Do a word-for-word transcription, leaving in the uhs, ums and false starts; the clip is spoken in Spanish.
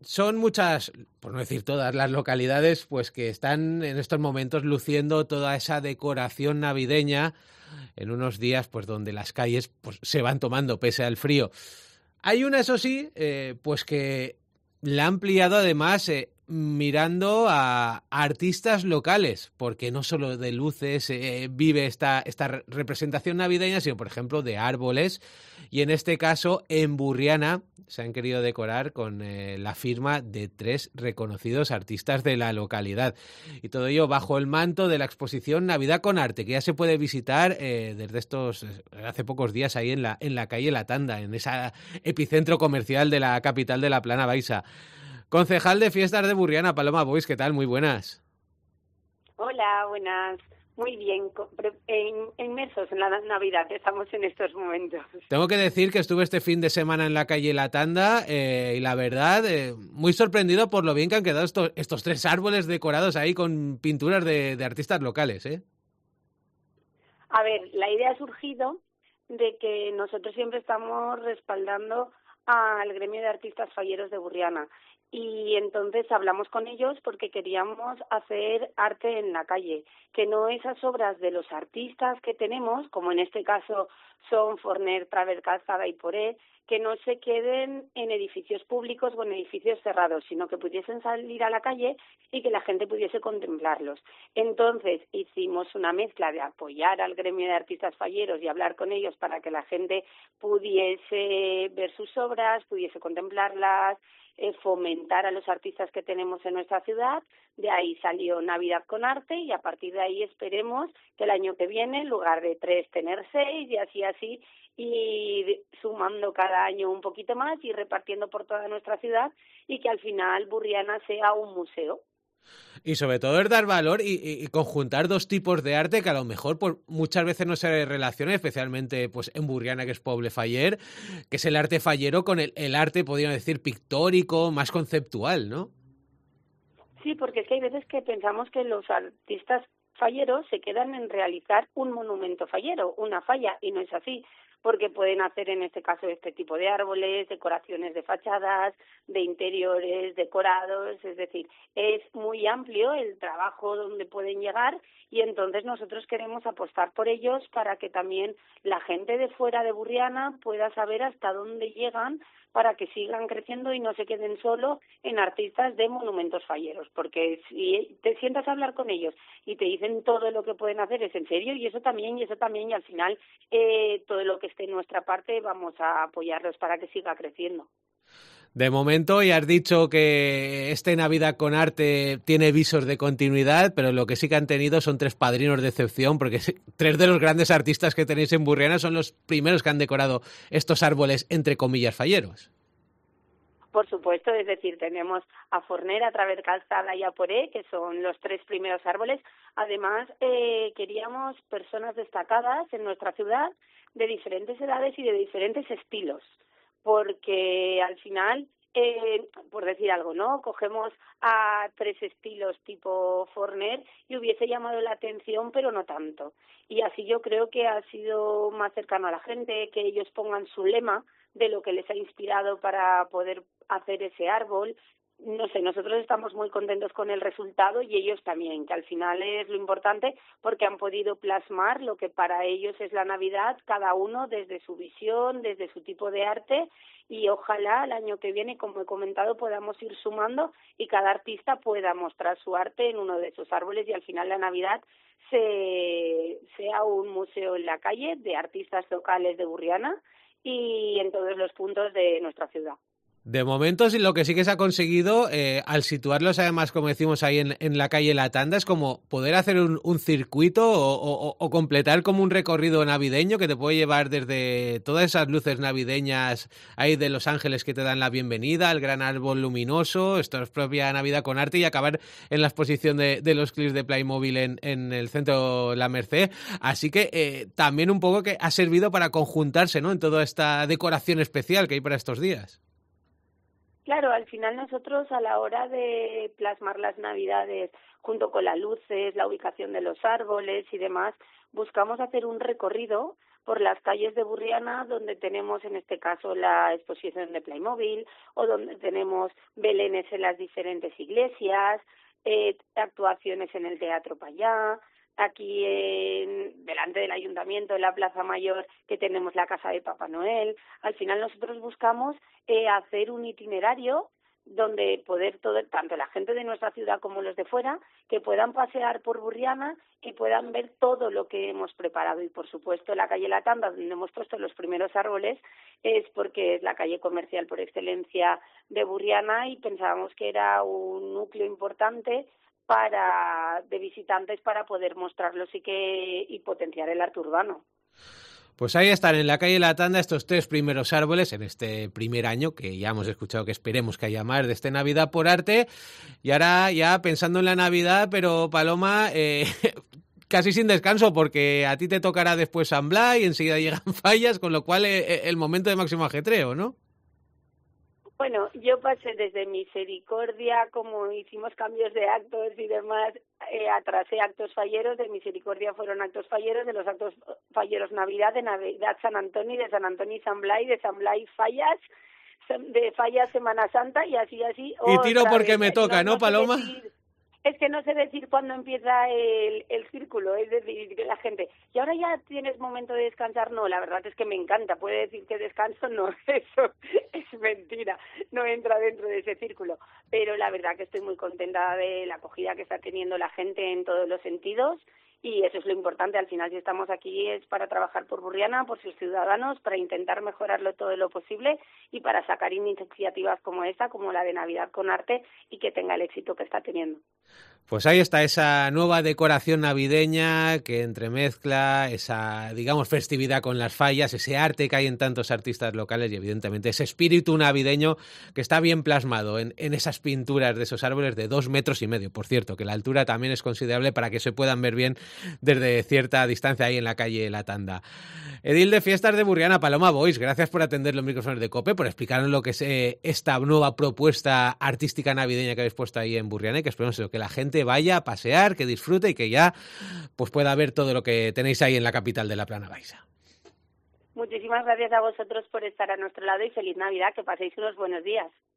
son muchas, por no decir todas, las localidades pues que están en estos momentos luciendo toda esa decoración navideña en unos días pues donde las calles pues se van tomando pese al frío. Hay una, eso sí, eh, pues que la ha ampliado además eh, mirando a, a artistas locales, porque no solo de luces eh, vive esta, esta re- representación navideña, sino por ejemplo de árboles. Y en este caso, en Burriana, se han querido decorar con eh, la firma de tres reconocidos artistas de la localidad. Y todo ello bajo el manto de la exposición Navidad con Arte, que ya se puede visitar eh, desde estos, eh, hace pocos días ahí en la, en la calle La Tanda, en ese epicentro comercial de la capital de la Plana Baixa. Concejal de Fiestas de Burriana, Paloma Boix, ¿qué tal? Muy buenas. Hola, buenas. Muy bien, co- pre- en- inmersos en la Navidad estamos en estos momentos. Tengo que decir que estuve este fin de semana en la calle La Tanda eh, y la verdad, eh, muy sorprendido por lo bien que han quedado estos, estos tres árboles decorados ahí con pinturas de, de artistas locales, ¿eh? A ver, la idea ha surgido de que nosotros siempre estamos respaldando al gremio de artistas falleros de Burriana y entonces hablamos con ellos porque queríamos hacer arte en la calle, que no esas obras de los artistas que tenemos, como en este caso son Forner, Traver, Calzada y Poré, que no se queden en edificios públicos o en edificios cerrados, sino que pudiesen salir a la calle y que la gente pudiese contemplarlos. Entonces hicimos una mezcla de apoyar al gremio de artistas falleros y hablar con ellos para que la gente pudiese ver sus obras, pudiese contemplarlas, eh, fomentar a los artistas que tenemos en nuestra ciudad. De ahí salió Navidad con Arte y a partir de ahí esperemos que el año que viene, en lugar de tres, tener seis y así así, y sumando cada año un poquito más y repartiendo por toda nuestra ciudad y que al final Burriana sea un museo. Y sobre todo es dar valor y, y- y conjuntar dos tipos de arte que a lo mejor pues, muchas veces no se relacionan, especialmente pues en Burriana, que es Poble Faller, que es el arte fallero con el, el arte, podríamos decir, pictórico, más conceptual, ¿no? Sí, porque es que hay veces que pensamos que los artistas falleros se quedan en realizar un monumento fallero, una falla, y no es así, porque pueden hacer en este caso este tipo de árboles, decoraciones de fachadas, de interiores, decorados, es decir, es muy amplio el trabajo donde pueden llegar y entonces nosotros queremos apostar por ellos para que también la gente de fuera de Burriana pueda saber hasta dónde llegan para que sigan creciendo y no se queden solo en artistas de monumentos falleros, porque si te sientas a hablar con ellos y te dicen todo lo que pueden hacer es en serio y eso también y eso también y al final eh, todo lo que esté en nuestra parte vamos a apoyarlos para que siga creciendo. De momento ya has dicho que este Navidad con Arte tiene visos de continuidad, pero lo que sí que han tenido son tres padrinos de excepción, porque tres de los grandes artistas que tenéis en Burriana son los primeros que han decorado estos árboles, entre comillas, falleros. Por supuesto, es decir, tenemos a Forner, a Traver, Calzada y a Poré, que son los tres primeros árboles. Además, eh, queríamos personas destacadas en nuestra ciudad de diferentes edades y de diferentes estilos, porque al final, eh, por decir algo, ¿no? Cogemos a tres estilos tipo Forner y hubiese llamado la atención, pero no tanto. Y así yo creo que ha sido más cercano a la gente, que ellos pongan su lema de lo que les ha inspirado para poder hacer ese árbol. No sé, nosotros estamos muy contentos con el resultado y ellos también, que al final es lo importante porque han podido plasmar lo que para ellos es la Navidad, cada uno desde su visión, desde su tipo de arte y ojalá el año que viene, como he comentado, podamos ir sumando y cada artista pueda mostrar su arte en uno de esos árboles y al final la Navidad se, sea un museo en la calle de artistas locales de Burriana y en todos los puntos de nuestra ciudad. De momento, sí, lo que sí que se ha conseguido, eh, al situarlos además, como decimos ahí en, en la calle La Tanda, es como poder hacer un, un circuito o, o, o completar como un recorrido navideño que te puede llevar desde todas esas luces navideñas ahí de Los Ángeles que te dan la bienvenida, el gran árbol luminoso, esto es propia Navidad con Arte y acabar en la exposición de, de los clips de Playmobil en, en el centro La Merced. Así que eh, también un poco que ha servido para conjuntarse, ¿no?, en toda esta decoración especial que hay para estos días. Claro, al final nosotros a la hora de plasmar las Navidades junto con las luces, la ubicación de los árboles y demás, buscamos hacer un recorrido por las calles de Burriana, donde tenemos en este caso la exposición de Playmobil, o donde tenemos belenes en las diferentes iglesias, eh, actuaciones en el Teatro Payá, aquí en, delante del Ayuntamiento, en la Plaza Mayor, que tenemos la Casa de Papá Noel. Al final nosotros buscamos eh, hacer un itinerario donde poder todo, tanto la gente de nuestra ciudad como los de fuera, que puedan pasear por Burriana y puedan ver todo lo que hemos preparado. Y por supuesto la calle La Tanda, donde hemos puesto los primeros árboles, es porque es la calle comercial por excelencia de Burriana y pensábamos que era un núcleo importante para de visitantes para poder mostrarlos y que y potenciar el arte urbano. Pues ahí están, en la calle La Tanda, estos tres primeros árboles en este primer año, que ya hemos escuchado que esperemos que haya más de este Navidad por Arte. Y ahora ya pensando en la Navidad, pero Paloma, eh, casi sin descanso, porque a ti te tocará después San Blai y enseguida llegan Fallas, con lo cual eh, el momento de máximo ajetreo, ¿no? Bueno, yo pasé desde Misericordia, como hicimos cambios de actos y demás, eh, atrasé actos falleros, de Misericordia fueron actos falleros, de los actos falleros Navidad, de Navidad San Antonio, de San Antonio San Blai, de San Blai Fallas, de Fallas Semana Santa y así, así. Y tiro porque vez. me toca, ¿no, no, no Paloma? Decir, es que no sé decir cuándo empieza el, el círculo, es decir, que la gente, ¿y ahora ya tienes momento de descansar? No, la verdad es que me encanta, puede decir que descanso, no, eso es mentira, no entra dentro de ese círculo, pero la verdad que estoy muy contenta de la acogida que está teniendo la gente en todos los sentidos, y eso es lo importante. Al final, si estamos aquí es para trabajar por Burriana, por sus ciudadanos, para intentar mejorarlo todo lo posible y para sacar iniciativas como esta, como la de Navidad con Arte, y que tenga el éxito que está teniendo. Pues ahí está esa nueva decoración navideña que entremezcla esa, digamos, festividad con las fallas, ese arte que hay en tantos artistas locales y evidentemente ese espíritu navideño que está bien plasmado en, en esas pinturas de esos árboles de dos metros y medio. Por cierto, que la altura también es considerable para que se puedan ver bien desde cierta distancia ahí en la calle La Tanda. Edil de Fiestas de Burriana, Paloma Boix, gracias por atender los micrófonos de COPE, por explicarnos lo que es eh, esta nueva propuesta artística navideña que habéis puesto ahí en Burriana y que esperemos que la gente vaya a pasear, que disfrute y que ya pues pueda ver todo lo que tenéis ahí en la capital de la Plana Baixa. Muchísimas gracias a vosotros por estar a nuestro lado y feliz Navidad, que paséis unos buenos días.